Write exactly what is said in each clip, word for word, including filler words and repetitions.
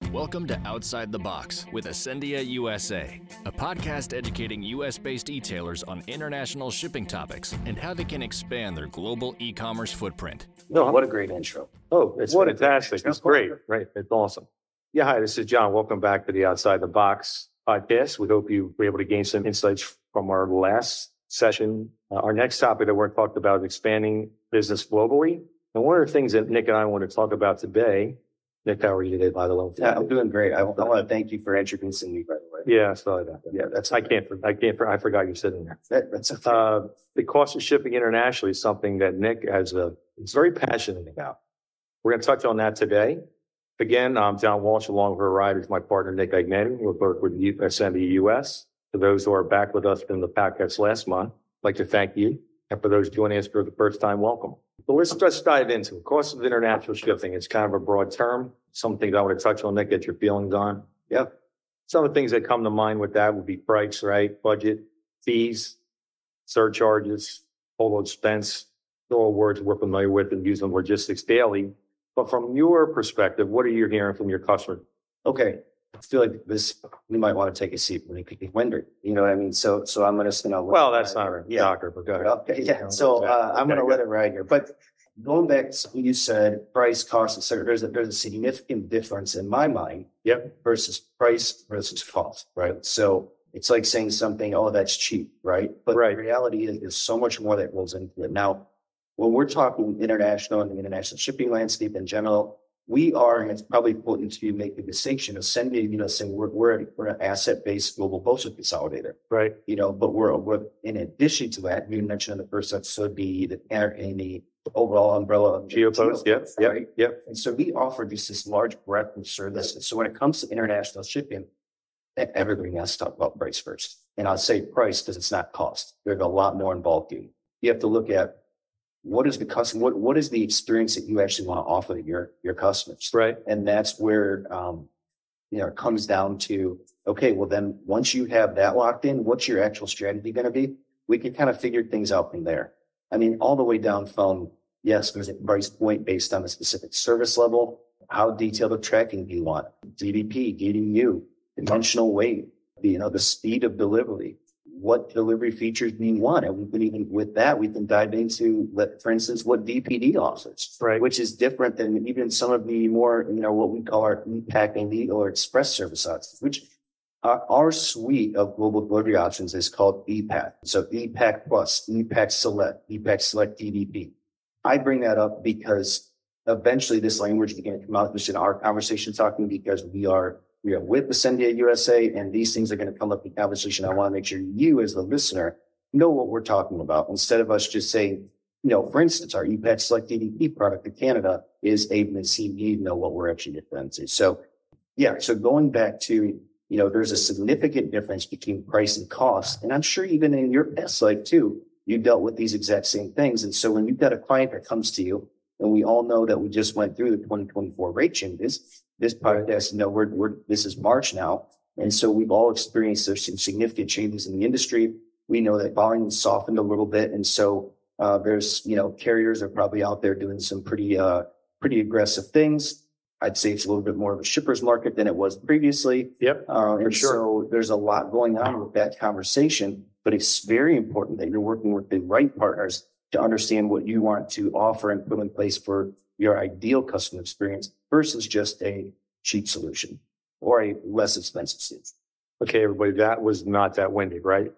Welcome to Outside the Box with Ascendia U S A, a podcast educating U S-based e-tailers on international shipping topics and how they can expand their global e-commerce footprint. No, what a great intro. Oh, it's What a fantastic. It's great. Right. It's awesome. Yeah. Hi, this is John. Welcome back to the Outside the Box podcast. We hope you were able to gain some insights from our last session. Uh, our next topic that we're talking about is expanding business globally. And one of the things that Nick and I want to talk about today, Nick, how are you today, by the way? Yeah, I'm doing great. I, I want to thank you for introducing me, by the way. Yeah, sorry about that. Yeah, that's I can't, I can't, I forgot you're sitting there. that, that's okay. Uh, the cost of shipping internationally is something that Nick has a, is very passionate about. We're going to touch on that today. Again, I'm John Walsh, along with our riders, my partner, Nick Agnetti. We'll work with Ascendia U S. For those who are back with us in the podcast last month, I'd like to thank you. And for those joining us for the first time, welcome. So let's just dive into it. Cost of international shipping. It's kind of a broad term. Some things I want to touch on, Nick, get your feelings on. Yep. Some of the things that come to mind with that would be price, right? Budget, fees, surcharges, total expense. They're all words we're familiar with and use in logistics daily. But from your perspective, what are you hearing from your customer? Okay. I feel like this, we might want to take a seat when it be winter. You know what I mean? So, so I'm going to, you know. Well, that's not a yeah. doctor, but go ahead. Okay. Yeah. So, uh, I'm going to let it ride here. But going back to what you said, price, cost, et cetera, there's a, there's a significant difference in my mind. Yep. Versus price versus cost, right? So it's like saying something, oh, that's cheap, right? But right. The reality is there's so much more that goes into it. Now, when we're talking international and the international shipping landscape in general, we are, and it's probably important to make the distinction of sending, you know, saying we're, we're, we're an asset-based global postal consolidator. Right. You know, but we're, we're, in addition to that, you mentioned in the first episode, the, the, in the overall umbrella of GeoPost. Yep. Yep. Right? Yep. And so we offer just this large breadth of services. So when it comes to international shipping, everybody has to talk about price first. And I'll say price because it's not cost. There's a lot more involved here. You have to look at what is the customer, what, what is the experience that you actually want to offer to your, your customers? Right. And that's where, um, you know, it comes down to, okay, well then once you have that locked in, what's your actual strategy going to be? We can kind of figure things out from there. I mean, all the way down from, yes, there's a price point based on a specific service level. How detailed of tracking do you want? D D P, D D U, dimensional weight, you know, the speed of delivery. What delivery features do you want? And we can even, with that, we can dive into, for instance, what D P D offers, right? Which is different than even some of the more, you know, what we call our e-packing or express service options, which our, our suite of global delivery options is called e-pack. So e-pack plus, e-pack select, e-pack select D D P. I bring that up because eventually this language is going to come out just in our conversation talking because we are we are with Ascendia U S A and these things are going to come up in conversation. I want to make sure you as the listener know what we're talking about instead of us just saying, you know, for instance, our e-pack select D D P product in Canada is able to see you know what we're actually referring to. So yeah, so going back to, you know, there's a significant difference between price and cost. And I'm sure even in your past life too, you dealt with these exact same things. And so when you've got a client that comes to you, and we all know that we just went through the twenty twenty-four rate changes, this podcast, you know, we're, we're, this is March now. And so we've all experienced there's some significant changes in the industry. We know that volume softened a little bit. And so, uh, there's, you know, carriers are probably out there doing some pretty, uh, pretty aggressive things. I'd say it's a little bit more of a shipper's market than it was previously. Yep. Uh, and sure. So there's a lot going on with that conversation, but it's very important that you're working with the right partners to understand what you want to offer and put in place for your ideal customer experience versus just a cheap solution or a less expensive solution. Okay, everybody, that was not that windy, right?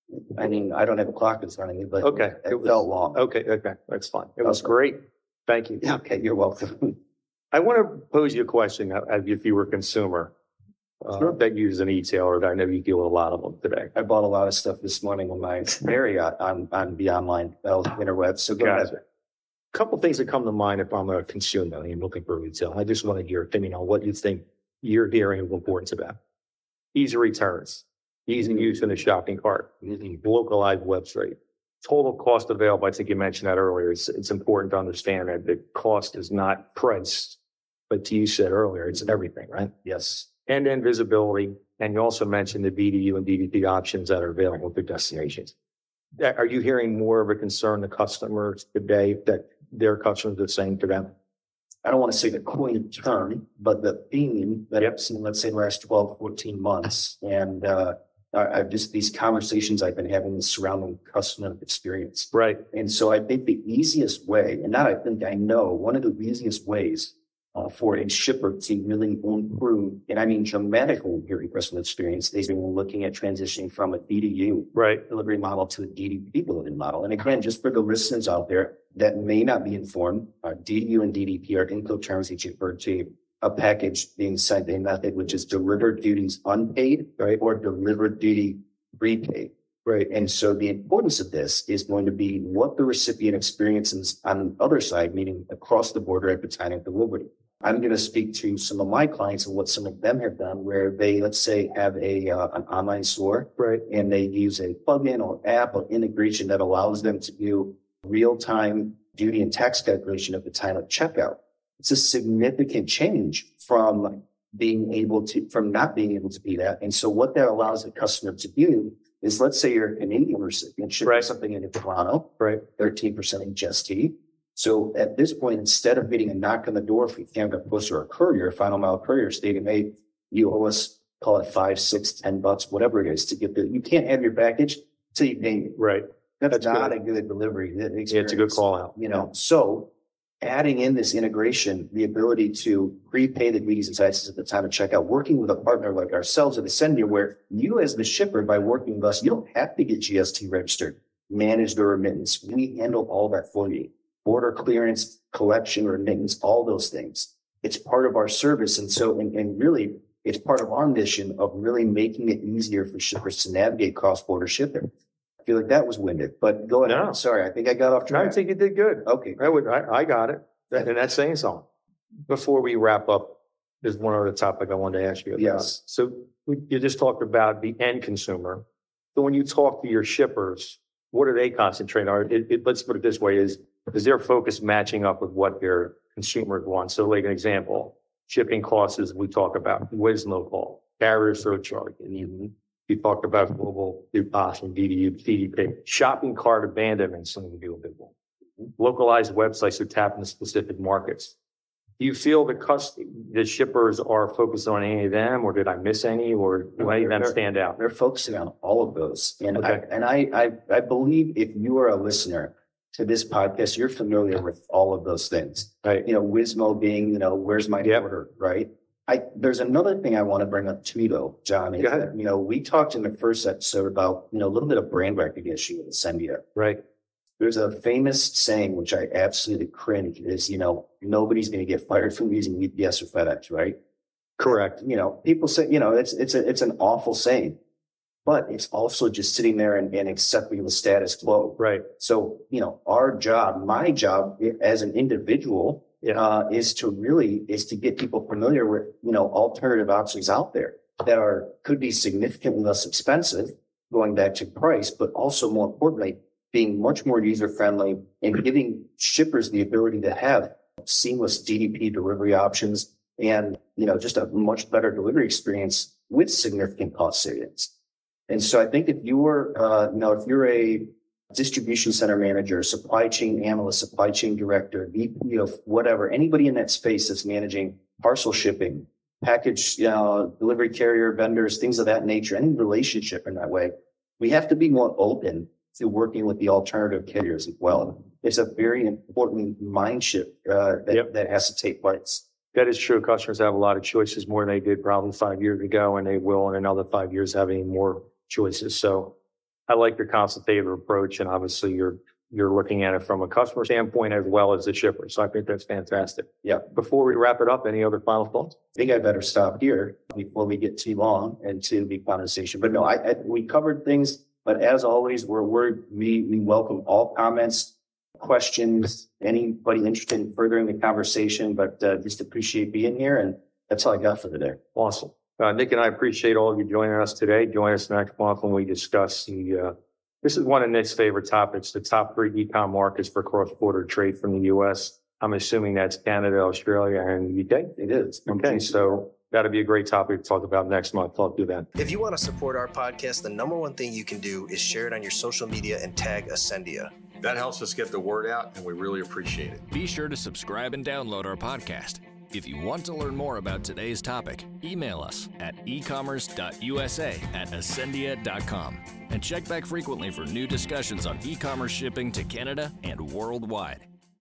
I mean, I don't have a clock in front of me, but okay. it, it felt long. Okay, okay, that's fine. It was okay. Great. Thank you. Okay, you're welcome. I want to pose you a question as if you were a consumer uh, sure. that uses an e-tailer. I know you deal with a lot of them today. I bought a lot of stuff this morning on my Marriott on, on the online uh, interweb. So go ahead. A couple of things that come to mind if I'm a consumer and looking for retail. I just want to hear your opinion on what you think you're hearing of importance about. Easy returns, easy use in the shopping cart, easy localized website, total cost available. I think you mentioned that earlier. It's, it's important to understand that the cost is not priced, but you said earlier, it's everything, right? Yes. And then visibility. And you also mentioned the B D U and D D P options that are available through destinations. Are you hearing more of a concern to customers today that their customers are saying to them? I don't want to say the coin term, but the theme that Yep. I've seen, let's say the last twelve, fourteen months. And uh, I, I've just these conversations I've been having surrounding customer experience. Right. And so I think the easiest way, and not I think I know, one of the easiest ways uh, for a shipper to really improve, and I mean dramatically improve your customer experience, they've been looking at transitioning from a D D U Right. delivery model to a D D P delivery model. And again, just for the listeners out there that may not be informed, uh, D D U and D D P are Incoterms each refer to a package being sent a method which is delivered duties unpaid, right, or delivered duty prepaid. Right. And so the importance of this is going to be what the recipient experiences on the other side, meaning across the border at the time of delivery. I'm going to speak to some of my clients and what some of them have done, where they, let's say, have a uh, an online store, Right. and they use a plugin or app or integration that allows them to do real-time duty and tax calculation at the time of checkout. It's a significant change from being able to, from not being able to be that. And so what that allows the customer to do is, let's say you're a Canadian recipient shipping Right. something into Toronto, Right. thirteen percent H S T. So at this point, instead of getting a knock on the door from Canada Post or a courier, a final mile courier stating, hey, you owe us, call it five, six, ten bucks, whatever it is to get the, you can't have your package till you pay me. Right. That's, That's not good. a good delivery experience. Yeah, it's a good call out. You know, so adding in this integration, the ability to prepay the duties and taxes at the time of checkout, working with a partner like ourselves at Ascendia, where you as the shipper, by working with us, you don't have to get G S T registered, manage the remittance. We handle all that for you. Border clearance, collection, remittance, all those things. It's part of our service. And so, and, and really, it's part of our mission of really making it easier for shippers to navigate cross-border shipping. I feel like that was winded, but go ahead. No. Sorry, I think I got off I track. think you did good. Okay. I would, I, I got it. And that's saying something. Before we wrap up, there's one other topic I wanted to ask you about. Yes. So we, you just talked about the end consumer. So when you talk to your shippers, what do they concentrate on? It, it, let's put it this way: is is their focus matching up with what their consumers want? So, like an example, shipping costs, as we talk about, Wismo call, carrier surcharge, and you, you talked about global awesome D D U, D D P, shopping cart abandonment, something to do with it. Localized websites that tap into specific markets. Do you feel the cust- the shippers are focused on any of them, or did I miss any, or do any of them They're- stand out? They're focusing on all of those. And I, Okay. and I, I, I believe if you are a listener to this podcast, you're familiar with all of those things. Right. You know, Wismo being, you know, where's my Yep. order, right? I, there's another thing I want to bring up too, though, John, is Go ahead. that, you know, we talked in the first episode about, you know, a little bit of brand recognition with Ascendia. Right. There's a famous saying, which I absolutely cringe, is, you know, nobody's going to get fired from using U P S or FedEx, right? Correct. You know, people say, you know, it's, it's a, it's an awful saying, but it's also just sitting there and, and accepting the status quo. Right. So, you know, our job, my job as an individual, Yeah. uh, is to really, is to get people familiar with, you know, alternative options out there that are, could be significantly less expensive, going back to price, but also more importantly, being much more user-friendly and giving shippers the ability to have seamless D D P delivery options and, you know, just a much better delivery experience with significant cost savings. And so I think if you're, uh, you know, if you're a distribution center manager, supply chain analyst, supply chain director, V P of whatever, anybody in that space that's managing parcel shipping, package, you know, delivery carrier, vendors, things of that nature, any relationship in that way, we have to be more open to working with the alternative carriers as well. It's a very important mind shift uh, that, Yep. that has to take place. That is true. Customers have a lot of choices more than they did probably five years ago, and they will in another five years have any more choices. So I like your consultative approach, and obviously you're you're looking at it from a customer standpoint as well as the shipper. So I think that's fantastic. Yeah. Before we wrap it up, any other final thoughts? I think I better stop here before we get too long into the conversation. But no, I, I we covered things. But as always, we're, we're we we welcome all comments, questions, anybody interested in furthering the conversation. But uh, just appreciate being here, and that's all I got for today. Awesome. Uh, Nick and I appreciate all of you joining us today. Join us next month when we discuss the, uh, this is one of Nick's favorite topics, the top three e-com markets for cross-border trade from the U S. I'm assuming that's Canada, Australia, and U K. It is. Okay, so that'll be a great topic to talk about next month. I'll do that. If you want to support our podcast, the number one thing you can do is share it on your social media and tag Ascendia. That helps us get the word out, and we really appreciate it. Be sure to subscribe and download our podcast. If you want to learn more about today's topic, email us at ecommerce.usa at ascendia dot com. And check back frequently for new discussions on e-commerce shipping to Canada and worldwide.